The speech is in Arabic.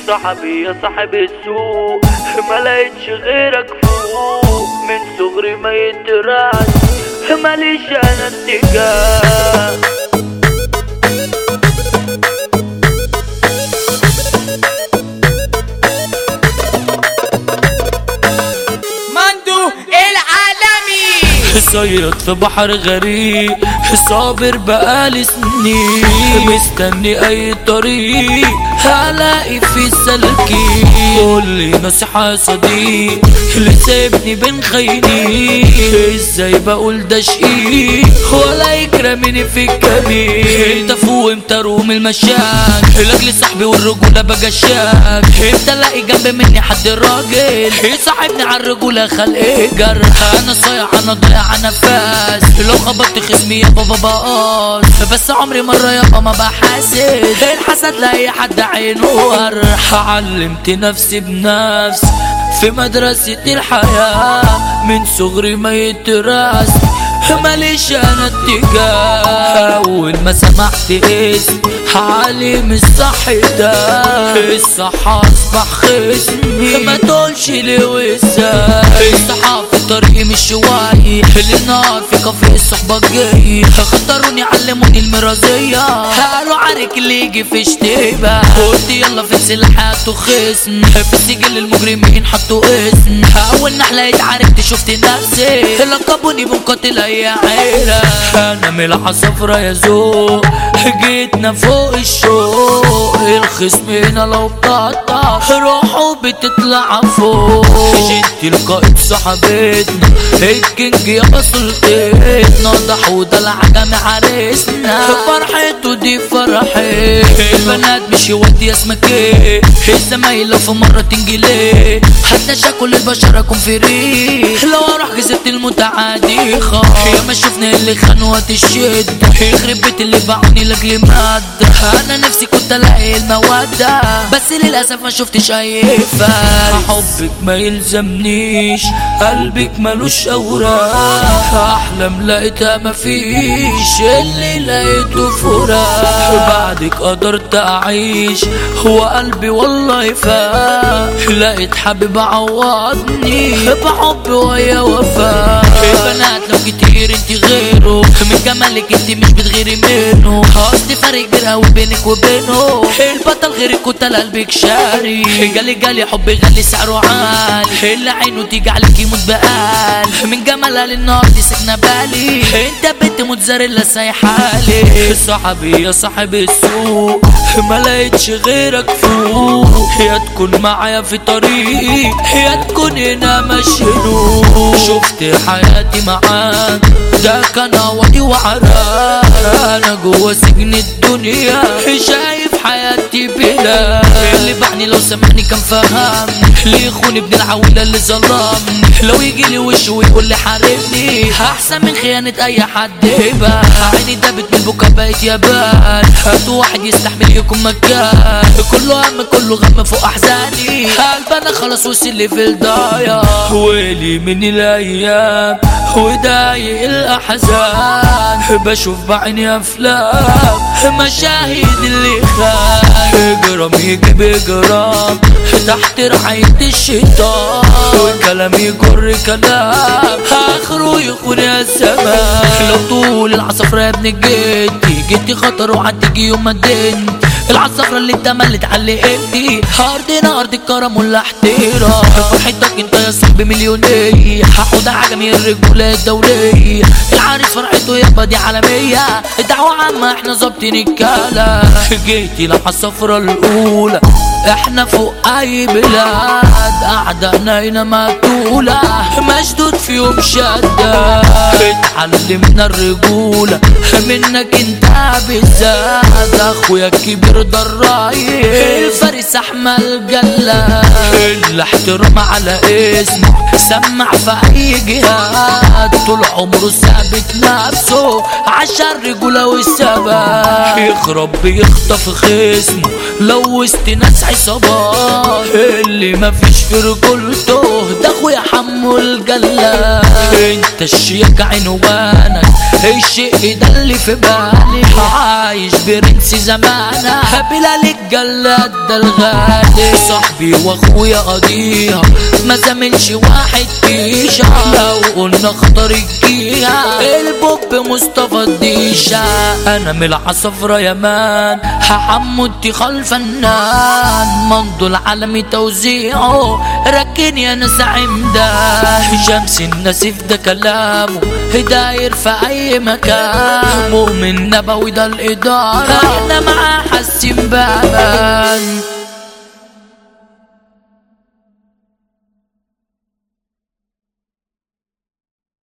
صاحبي يا صاحب السوق، ما لقيتش غيرك فوق، من صغري ما يتراس ماليش انا اتجاه. صيد في بحر غريب، صابر بقالي سنين، مستني اي طريق هلاقي في سلكي. قولي نصيحة يا صديق اللي سايبني بين خاينين، ازاي بقول ده شقيق ولا يكرمني في الكمين. انت فوق امتى روم المشاك لاجل صاحبي والرجولة بجشاك، امتى الاقي جنب مني حد راجل يصاحبني على الرجولة خلق جرح. انا صايع انا ضايع نفاس، لو خبطت خصمي يا بابا بقاص، بس عمري مرة يابا ما بحاسد الحسد لاي حد عينه ورح. علمت نفسي بنفس في مدرسة الحياة، من صغري ما يتراس ماليش انا اتجاه. اول ما سمعت اسم علم الصح ده، الصح اصبح خصمي ما تقولش لي وازاي. الصحاب في طريقي مش شوي، النار في كافيه الصحبة جاي، خطروني علموني المرازية، قالوا عارك اللي يجي في اشتباه. قلت يلا في سلاحات وخصم، في سجل المجرمين حطوا اسم، اول نحلة اتعاركت شفت نفسي، لقبوني بمقاتل اي عيلة. انا ملعة صفرا يا ذوق، جيتنا فوق الشوق، الخصم هنا لو بتقطع روحه بتطلع فوق. جيت القائد صاحبتنا الكينج يابا سلطتنا، ضح ودلع جامع عريسنا، فرحته دي فرحي. البنات مش يودي اسمك ايه، الزمايل لو في مرة تنجلي، حتى شكل البشر اكون فري، لو اروح جزت المتعادي خاف. يا ما شفنا اللي خانوا الشد، يخرب بيت اللي باعوني لاجل مادة. انا نفسي كنت الاقي المودة، بس للاسف ما شفتش اي فارق. حبك ما يلزمنيش، قلبك ملوش اوراق، احلام لقيتها مفيش، اللي لقيته فراق. بعدك قدرت اعيش هو قلبي والله فاق، لقيت حبيب عوضني بحب ويا وفاء. البنات لو كتير انت غيره، من جمالك انت مش بتغيري منه، قصدي فرق كبير قوي بينك وبينه، البطل غيرك وتل قلبك شاري. جالي حبي غالي سعره عالي، اللي عينه تيجي عليك يموت بقال، من جمالها للنار دي سكنة بالي، انت بنت موتزاريلا سايحالي. صاحبي يا صاحب السوق، ما لقيتش غيرك فوق، يا تكون معايا في طريق يا تكون هنا مشلوق. شفت حياتي معاك ده كان عوضي وعراك، انا جوا سجن الدنيا شايف حياتي بلا. اللي باعني لو سمعني كان فهمني، اللي يخوني ابن العويلة اللي ظلمني، لو يجيلي وشه ويقول لي حاربني احسن من خيانة اي حد يبان. عيني دابت من البكا بقيت يابان، هاتوا واحد يستحمل يكون مكان، كله هم كله غم فوق احزاني، قلب انا خلاص وصل لي في الضايع. ويلي من الايام وضايق الاحزان، بشوف بعيني افلام مشاهد اللي خان، جرام يجيب جرام تحت رعاية الشيطان، والكلام يجر كلام اخره يخون يا الزمان. لو طول العصفرة يا ابن جدي خطر وهتيجي يوم ما ادنت، العصفرة اللي اتملت علقتي، ارضنا ارض الكرم والاحترام، فرحتك انت يا صاحبي مليونية، هاخد عجمي الرجولة الدولية، العريس فرحته يابا دي عالمية، الدعوة عامة احنا ظابطين الكلام. جيتي العصفرة الاولى احنا فوق اي بلاد، اعدائنا هنا مقتولة مشدود فيهم شدة، اتعلمنا الرجولة منك انت بالذات، اخويا الكبير ده الرايق الفارس احمد جلاد، الاحترام على اسمه سمع في اي جهاد، طول عمره ثابت نفسه عشان الرجولة والثبات، يخرب بيخطف خصمه لو وسط ناس عايز عصابات اللي مفيش في رجولته ده اخويا حمو الجلاد. انت الشيك عنوانك الشيء ده اللي في بالي عايش برنس زمانك بلال الجلاد ده الغالي صاحبي واخويا قضيها ما زمنش واحد فيشا لو قلنا اختار الجيها البوب مصطفى الديشا. انا من العصفرة يا مان حمو التخال الفنان منذ العالمي توزيعه ركن يا ناس عمدان شمس النسيف ده كلامه داير في اي مكان مؤمن نبوي ده الادارة احنا معاه حاسين بابان.